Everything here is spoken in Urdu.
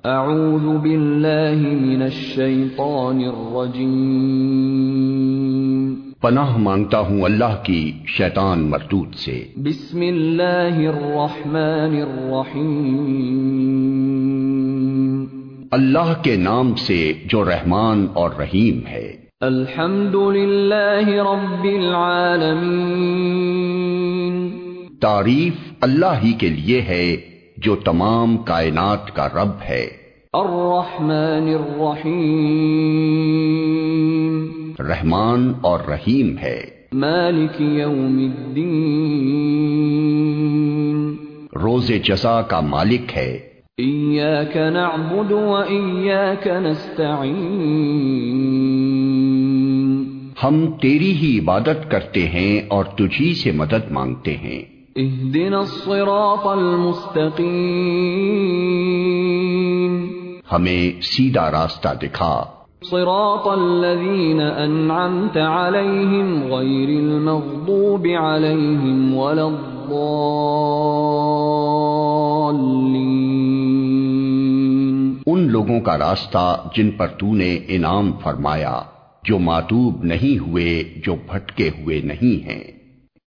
اعوذ باللہ من الشیطان الرجیم، پناہ مانگتا ہوں اللہ کی شیطان مردود سے۔ بسم اللہ الرحمن الرحیم، اللہ کے نام سے جو رحمان اور رحیم ہے۔ الحمد للہ رب العالمین، تعریف اللہ ہی کے لیے ہے جو تمام کائنات کا رب ہے۔ الرحمن الرحیم، رحمان اور رحیم ہے۔ مالک یوم الدین، روز جزا کا مالک ہے۔ ایاک نعبد و ایاک نستعین، ہم تیری ہی عبادت کرتے ہیں اور تجھی سے مدد مانگتے ہیں۔ اہدنا الصراط المستقیم، ہمیں سیدھا راستہ دکھا۔ صراط الذین انعمت علیہم غیر المغضوب علیہم ولا الضالین، ان لوگوں کا راستہ جن پر تو نے انعام فرمایا، جو ماتوب نہیں ہوئے، جو بھٹکے ہوئے نہیں ہیں۔